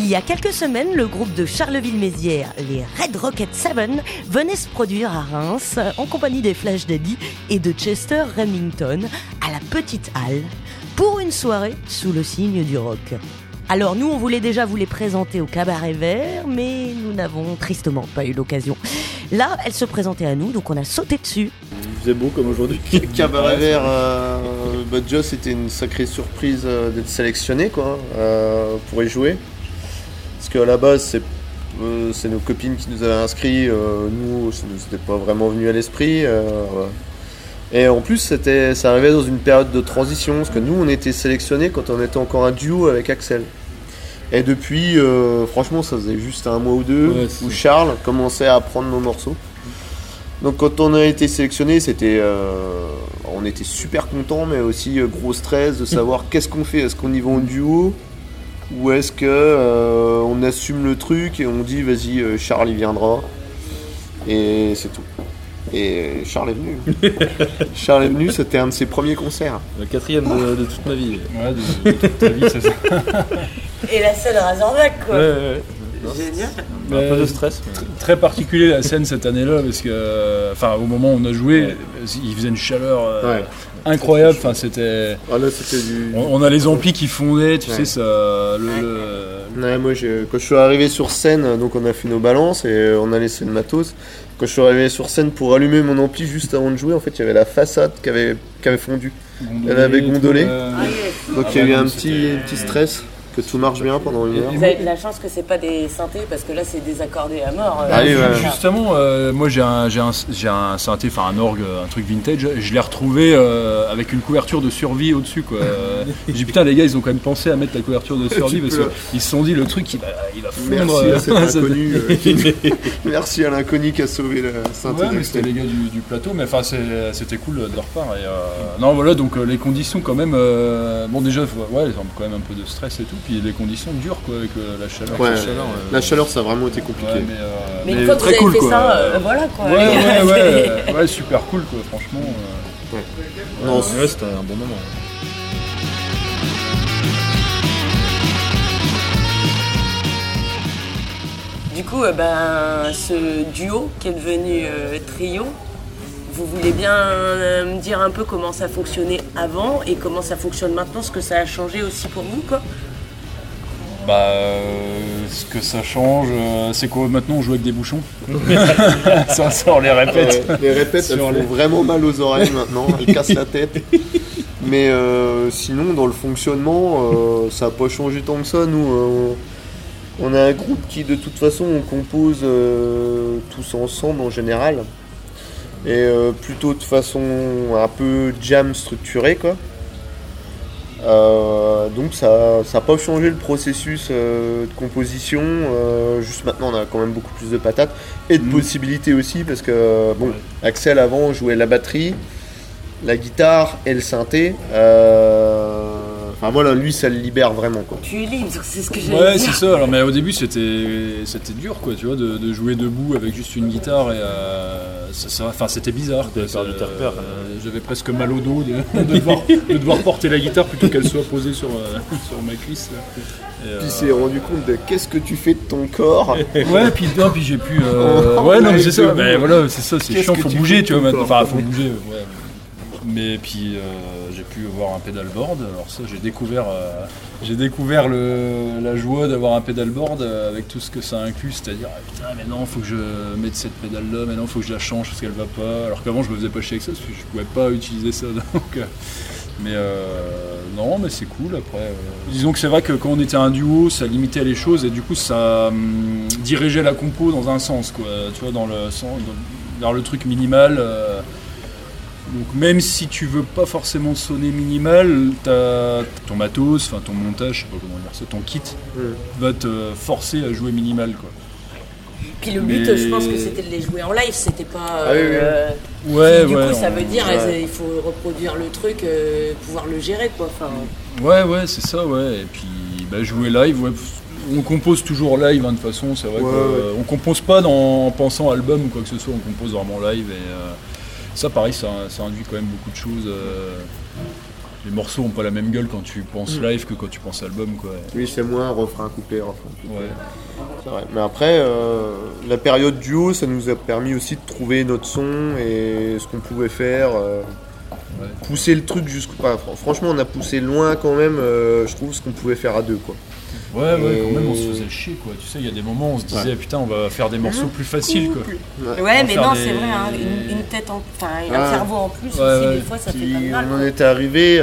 Il y a quelques semaines, le groupe de Charleville-Mézières, les Red Rocket 7, venait se produire à Reims en compagnie des Flash Daddy et de Chester Remington à la Petite Halle pour une soirée sous le signe du rock. Alors nous, on voulait déjà vous les présenter au Cabaret Vert, mais nous n'avons tristement pas eu l'occasion. Là, elles se présentaient à nous, donc on a sauté dessus. Il faisait beau comme aujourd'hui. Cabaret Vert, déjà c'était une sacrée surprise d'être sélectionné quoi, pour y jouer. Parce qu'à la base, c'est nos copines qui nous avaient inscrits, nous, ça nous était pas vraiment venu à l'esprit. Et en plus, ça arrivait dans une période de transition, parce que nous, on était sélectionnés quand on était encore un duo avec Axel. Et depuis, franchement, ça faisait juste un mois ou deux, où Charles commençait à apprendre nos morceaux. Donc quand on a été sélectionnés, on était super contents, mais aussi gros stress de savoir qu'est-ce qu'on fait. Est-ce qu'on y va en duo ? Ou est-ce que on assume le truc et on dit vas-y, Charles il viendra. Et c'est tout. Et Charles est venu. Charles est venu, c'était un de ses premiers concerts. Le 4e de toute ma vie. Ouais, de toute ta vie, c'est ça. Et la scène Razorback, quoi. Ouais. Génial. Un peu de stress. Très particulier la scène cette année-là, parce que, au moment où on a joué, il faisait une chaleur incroyable. Enfin, c'était. Ah là, c'était On a les amplis qui fondaient, tu sais, ça. Ouais, moi, quand je suis arrivé sur scène, donc on a fait nos balances et on a laissé le matos. Quand je suis arrivé sur scène pour allumer mon ampli juste avant de jouer, en fait, il y avait la façade qui avait fondu. Elle avait gondolé. Donc il y a eu un petit stress. Que tout marche bien pendant une heure. Vous avez de la chance que c'est pas des synthés parce que là c'est désaccordé à mort. Justement, moi j'ai un synthé, un orgue, un truc vintage. Je l'ai retrouvé avec une couverture de survie au-dessus quoi. J'ai dit putain les gars ils ont quand même pensé à mettre la couverture de survie parce qu'ils se sont dit le truc il va fondre. Merci à cet inconnu. Merci à l'inconnu qui a sauvé le synthé. Ouais, mais c'était les gars du plateau, mais c'était cool de leur part. Et, non voilà donc les conditions quand même. Bon déjà ils ont quand même un peu de stress et tout. Puis les conditions dures quoi avec la chaleur. Ouais, la chaleur ça a vraiment été compliqué. Ouais, mais une fois que vous avez fait ça, voilà quoi. Ouais, super cool quoi, franchement. Non, c'était un bon moment. Du coup, ce duo qui est devenu trio, vous voulez bien me dire un peu comment ça fonctionnait avant et comment ça fonctionne maintenant, ce que ça a changé aussi pour vous quoi ? Ce que ça change, c'est quoi maintenant on joue avec des bouchons. Ça on les répète. Les répètes elles font vraiment mal aux oreilles maintenant, elles cassent la tête. Mais sinon dans le fonctionnement, ça n'a pas changé tant que ça. Nous, on a un groupe qui de toute façon on compose tous ensemble en général. Et plutôt de façon un peu jam structurée quoi. Donc ça n'a pas changé le processus de composition, juste maintenant on a quand même beaucoup plus de patates et de possibilités aussi parce que Axel avant jouait la batterie, la guitare et le synthé, lui ça le libère vraiment quoi. Tu es libre, c'est ce que j'allais dire. Ouais c'est ça, alors, mais au début c'était dur quoi, tu vois, de jouer debout avec juste une guitare et c'était bizarre quoi. J'avais presque mal au dos de devoir porter la guitare plutôt qu'elle soit posée sur ma cuisse. Puis il s'est rendu compte de qu'est-ce que tu fais de ton corps. Ouais, puis j'ai pu. Mais c'est ça. Mais voilà, c'est ça, c'est chiant. Faut bouger, tu vois. Maintenant. Enfin, faut bouger. Ouais. Mais puis j'ai pu avoir un pedalboard. Alors ça, j'ai découvert la joie d'avoir un pedalboard avec tout ce que ça inclut, c'est-à-dire putain, mais non, faut que je mette cette pédale-là, mais non, faut que je la change parce qu'elle va pas. Alors qu'avant, je me faisais pas chier avec ça parce que je pouvais pas utiliser ça. Donc, non, mais c'est cool après. Disons que c'est vrai que quand on était un duo, ça limitait les choses et du coup ça dirigeait la compo dans un sens, quoi. Tu vois, dans le truc minimal. Donc même si tu veux pas forcément sonner minimal, t'as ton matos, ton montage, je sais pas comment dire ça, ton kit va te forcer à jouer minimal, quoi. Puis le but, je pense que c'était de les jouer en live, c'était pas. Du coup, ça veut dire il faut reproduire le truc, pouvoir le gérer, quoi. Ouais, c'est ça, ouais. Et puis jouer live, ouais. On compose toujours live, de toute façon, c'est vrai qu'on compose pas en pensant album ou quoi que ce soit, on compose vraiment live et ça pareil, ça induit quand même beaucoup de choses. les morceaux ont pas la même gueule quand tu penses live que quand tu penses album, quoi. Oui, c'est moins refrain coupé. Ouais. C'est vrai. Mais après, la période duo, ça nous a permis aussi de trouver notre son et ce qu'on pouvait faire. Pousser le truc jusqu'au. Franchement, on a poussé loin quand même, je trouve, ce qu'on pouvuvait faire à deux, quoi. Ouais, quand même, on se faisait chier, quoi. Tu sais, il y a des moments où on se disait, putain, on va faire des morceaux plus faciles, quoi. Ouais, mais non, c'est vrai, hein, une tête, un cerveau en plus aussi, des fois, ça fait pas de mal. On en était arrivé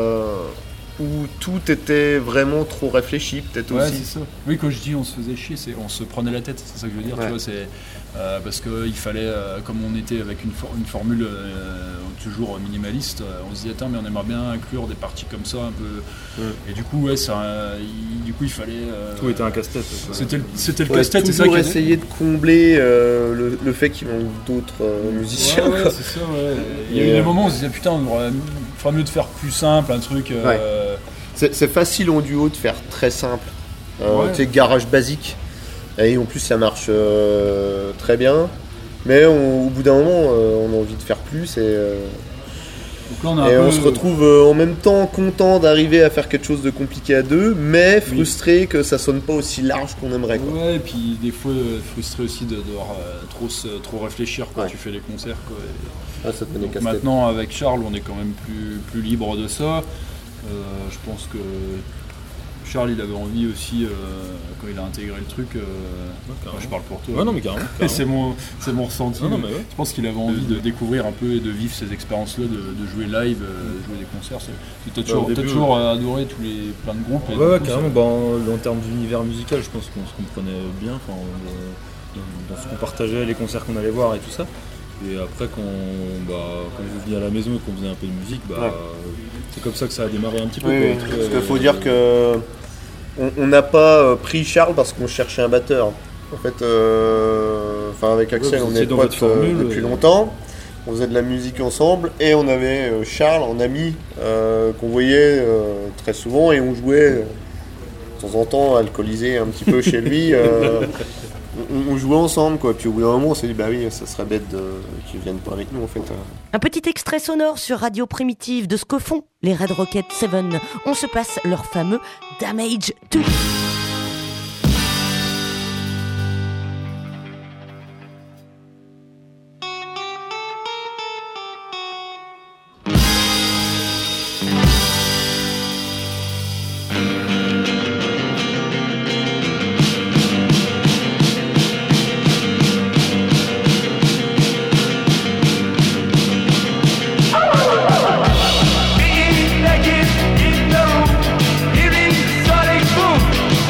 où tout était vraiment trop réfléchi, peut-être aussi. C'est ça. Oui, quand je dis on se faisait chier, c'est on se prenait la tête, c'est ça que je veux dire, tu vois, c'est parce qu'il fallait, comme on était avec une formule toujours minimaliste, on se disait attends mais on aimerait bien inclure des parties comme ça un peu, et du coup il fallait tout était un casse-tête. C'était le casse-tête, c'est ça qui essayer de combler le fait qu'il manque d'autres musiciens. Ouais, c'est ça. Ouais. Il y a eu des moments où on se disait putain on ferait mieux de faire plus simple, un truc. C'est facile en duo de faire très simple, tu sais, garage basique, et en plus ça marche très bien, mais au bout d'un moment on a envie de faire plus, et donc là, on se retrouve en même temps content d'arriver à faire quelque chose de compliqué à deux, mais frustré que ça sonne pas aussi large qu'on aimerait, quoi. Ouais, et puis des fois frustré aussi de devoir trop réfléchir quand tu fais les concerts, quoi. Ça donc maintenant avec Charles on est quand même plus libre de ça. Je pense que Charles il avait envie aussi quand il a intégré le truc, je parle pour toi. Ouais, non mais carrément. c'est mon ressenti. Non, mais je pense qu'il avait envie de découvrir un peu et de vivre ces expériences-là, de jouer live, jouer des concerts. T'as toujours adoré plein de groupes. Ouais, carrément. En termes d'univers musical, je pense qu'on se comprenait bien, dans ce qu'on partageait, les concerts qu'on allait voir et tout ça. Et après quand vous veniez à la maison et qu'on faisait un peu de musique, c'est comme ça que ça a démarré un petit peu. Oui, parce qu'il faut dire que on n'a pas pris Charles parce qu'on cherchait un batteur. En fait, avec Axel, on est potes depuis longtemps. On faisait de la musique ensemble et on avait Charles en ami qu'on voyait très souvent, et on jouait de temps en temps alcoolisé un petit peu chez lui. On jouait ensemble, quoi. Puis au bout d'un moment on s'est dit ça serait bête qu'ils viennent pas avec nous, en fait. Un petit extrait sonore sur Radio Primitive de ce que font les Red Rocket 7. On se passe leur fameux Damage 2. In the room, hearing sonic boom.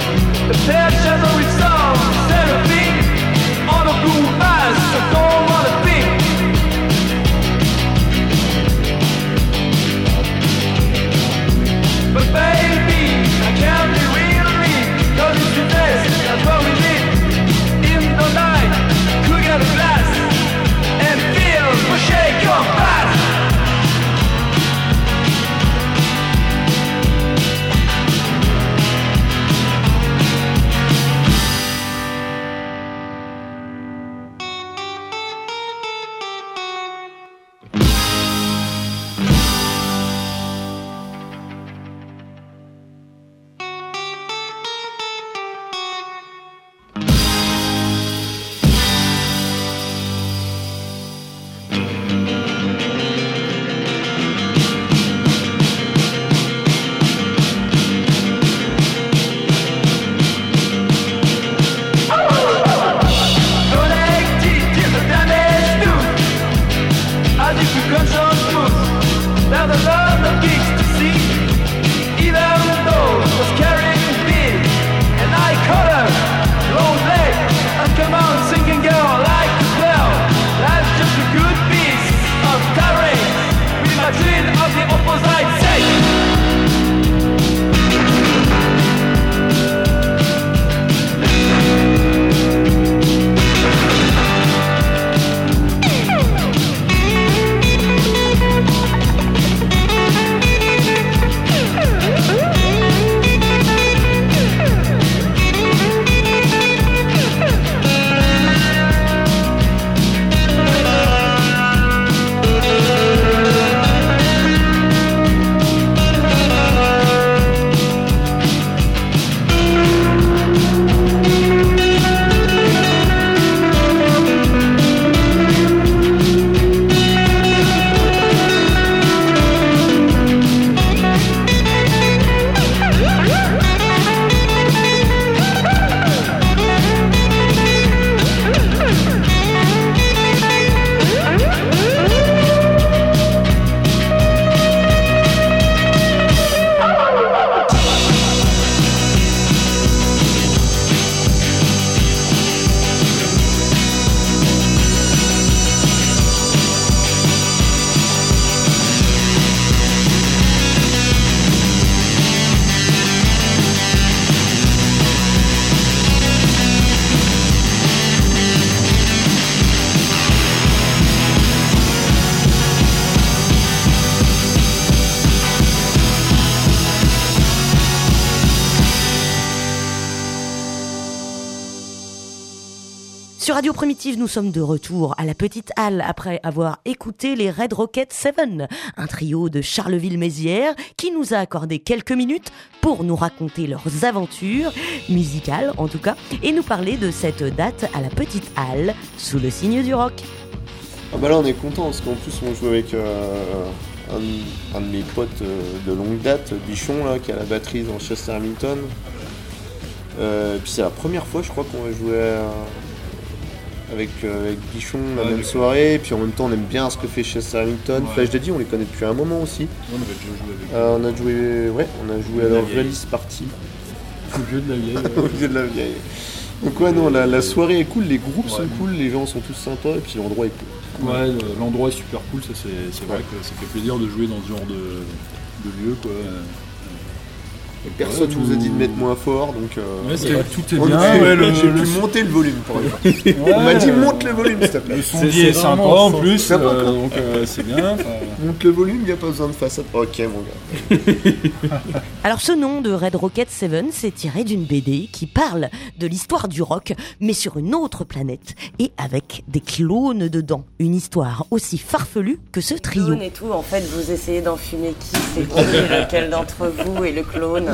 Sur Radio Primitive, nous sommes de retour à la Petite Halle après avoir écouté les Red Rocket 7, un trio de Charleville-Mézières qui nous a accordé quelques minutes pour nous raconter leurs aventures, musicales en tout cas, et nous parler de cette date à la Petite Halle, sous le signe du rock. Ah bah là on est content parce qu'en plus on joue avec un de mes potes de longue date, Bichon, là, qui a la batterie dans Chester Hamilton. Puis c'est la première fois je crois qu'on va jouer avec Bichon la même soirée, et puis en même temps on aime bien ce que fait Chester Hamilton. Flash Daddy on les connaît depuis un moment aussi. On avait déjà joué avec on a joué à leur release party. Au vieux de la vieille. Au vieux de la vieille. Donc ouais non, la soirée est cool, les groupes sont cool, les gens sont tous sympas, et puis l'endroit est cool. Ouais, l'endroit est super cool, ça c'est vrai que ça fait plaisir de jouer dans ce genre de lieu quoi. Et personne ne nous a dit de mettre moins fort, donc c'est vrai, tout est bien. J'ai pu monter le volume pour une fois. On m'a dit monte le volume s'il te plaît. Le son est sympa en plus, donc c'est bien. Monte le volume, il n'y a pas besoin de façade. Ok mon gars. Alors ce nom de Red Rocket 7, c'est tiré d'une BD qui parle de l'histoire du rock, mais sur une autre planète, et avec des clones dedans. Une histoire aussi farfelue que ce trio. Et tout, en fait, vous essayez d'enfumer qui, c'est qui, lequel d'entre vous est le clone.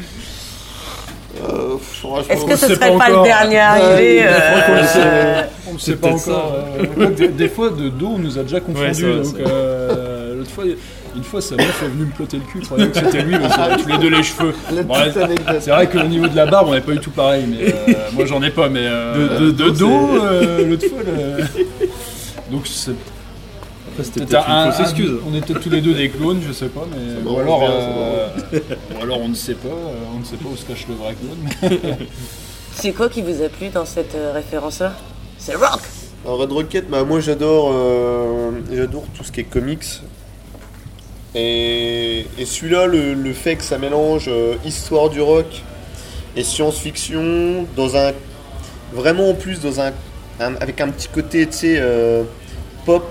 Est-ce que ce serait pas le dernier arrivé On ne sait pas encore. Des fois, de dos, on nous a déjà confondus. L'autre fois, une fois, sa meuf est venue me plotter le cul. Je croyais que c'était lui, parce qu'on avait tous les deux les cheveux. C'est vrai qu'au niveau de la barbe, on n'est pas du tout pareil. Mais moi, j'en ai pas. Mais de dos, l'autre fois. Donc, c'est. C'était peut-être une fausse excuse. On est peut-être tous les deux des clones, je sais pas, mais ou alors on ne sait pas, où se cache le vrai clone. C'est quoi qui vous a plu dans cette référence-là? C'est rock. Alors Red Rocket, moi j'adore tout ce qui est comics. Et celui-là, le fait que ça mélange histoire du rock et science-fiction vraiment en plus avec un petit côté, tu sais, pop.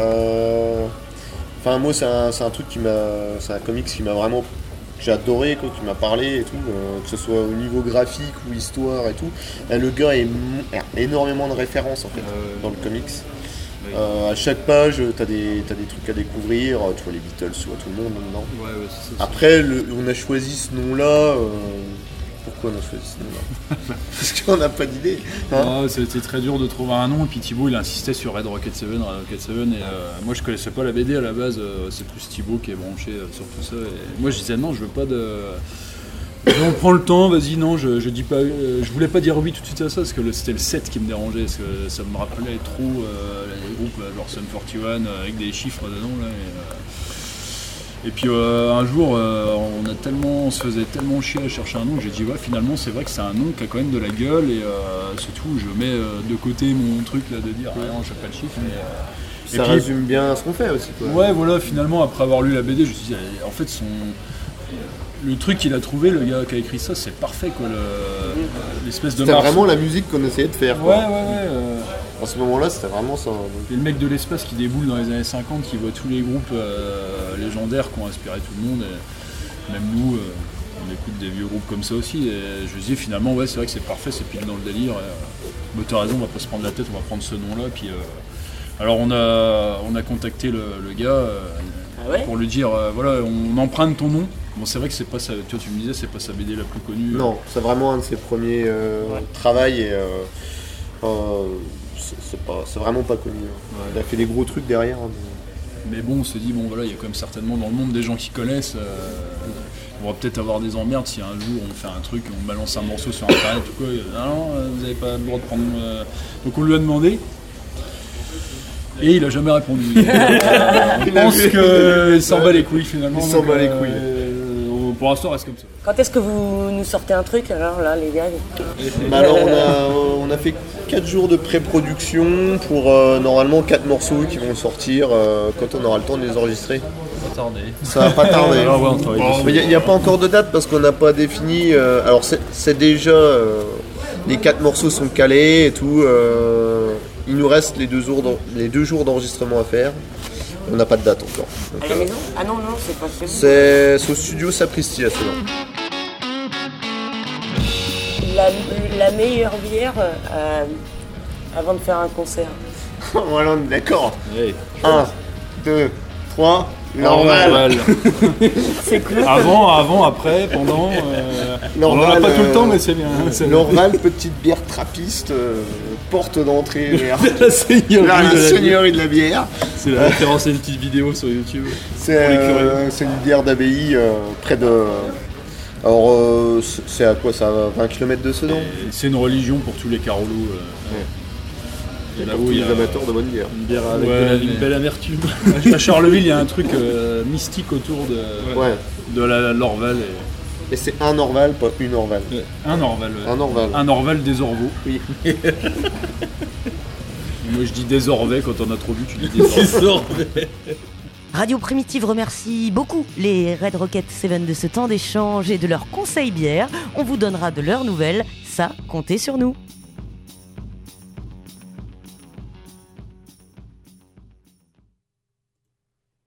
Enfin moi c'est un truc c'est un comics qui m'a vraiment, que j'ai adoré quoi, qui m'a parlé et tout, que ce soit au niveau graphique ou histoire et tout. Là, le gars a énormément de références en fait dans le comics. À chaque page t'as des trucs à découvrir, tu vois les Beatles, tu vois tout le monde dedans. C'est ça. Après on a choisi ce nom là. Pourquoi on a choisi ce nom-là? Parce qu'on n'a pas d'idée. C'était très dur de trouver un nom, et puis Thibaut il insistait sur Red Rocket 7, et moi je connaissais pas la BD à la base, c'est plus Thibaut qui est branché sur tout ça. Et moi je disais non, je veux pas de. On prend le temps, vas-y, non, je dis pas. Je voulais pas dire oui tout de suite à ça, parce que c'était le 7 qui me dérangeait, parce que ça me rappelait trop les groupes genre Sum 41 avec des chiffres dedans là. Et puis un jour, on se faisait tellement chier à chercher un nom que j'ai dit ouais, finalement c'est vrai que c'est un nom qui a quand même de la gueule, et surtout je mets de côté mon truc là de dire non, je fais pas de chiffres. Ça résume bien ce qu'on fait aussi quoi. Ouais voilà, finalement après avoir lu la BD, je me suis dit en fait le truc qu'il a trouvé, le gars qui a écrit ça, c'est parfait quoi, l'espèce de marche. C'était vraiment la musique qu'on essayait de faire quoi. Ouais. À ce moment-là, c'était vraiment ça. Et le mec de l'espace qui déboule dans les années 50, qui voit tous les groupes légendaires qui ont inspiré tout le monde, et même nous, on écoute des vieux groupes comme ça aussi, et je me dis finalement ouais, c'est vrai que c'est parfait, c'est pile dans le délire. Mais t'as raison, on va pas se prendre la tête, on va prendre ce nom-là. Puis alors on a contacté le gars pour lui dire voilà, on emprunte ton nom. Bon, c'est vrai que c'est pas ça, tu me disais, c'est pas sa BD la plus connue. Non, c'est vraiment un de ses premiers travails, et c'est vraiment pas connu. Ouais. Il a fait des gros trucs derrière. Mais bon, on s'est dit, bon voilà, il y a quand même certainement dans le monde des gens qui connaissent. On va peut-être avoir des emmerdes si un jour on fait un truc, on balance un morceau sur internet ou quoi. Non, vous n'avez pas le droit de prendre. Donc on lui a demandé. Et il a jamais répondu. On pense qu'il s'en bat les couilles finalement. Il s'en bat les couilles. Pour l'instant, reste comme ça. Quand est-ce que vous nous sortez un truc alors là, les gars? Alors on a fait 4 jours de pré-production pour normalement 4 morceaux qui vont sortir quand on aura le temps de les enregistrer. Ça va pas tarder. Il n'y a pas encore de date parce qu'on n'a pas défini. Alors c'est déjà les 4 morceaux sont calés et tout. Il nous reste les 2 jours d'enregistrement à faire. On n'a pas de date encore. Donc, à la maison? Ah non, c'est pas chez vous. C'est au studio Sapristi à Sedan. La meilleure bière Avant de faire un concert. Voilà, on est d'accord. Ouais. 1, 2, 3, L'Orval. C'est cool. Avant, après, pendant. On n'en a pas tout le temps, mais c'est bien. L'Orval, petite bière trappiste, porte d'entrée vers La seigneurie, la de la seigneurie de la bière. C'est la référence à une petite vidéo sur YouTube. C'est une bière d'abbaye près de. Alors, c'est à quoi ça va 20 km de Sedan. C'est une religion pour tous les Carolos. Et là pour où tous il y les a amateurs de bonne bière. Une bière avec une belle amertume. À Charleville, il y a un truc mystique autour Ouais. de l'Orval. Et c'est un Orval, pas une Orval. Un Orval. Un Orval. Un Orval des Orvaux. Oui. Moi je dis des Orvets, quand on a trop bu, tu dis des Orvets. Radio Primitive remercie beaucoup les Red Rocket 7 de ce temps d'échange et de leurs conseils bières. On vous donnera de leurs nouvelles, ça, comptez sur nous.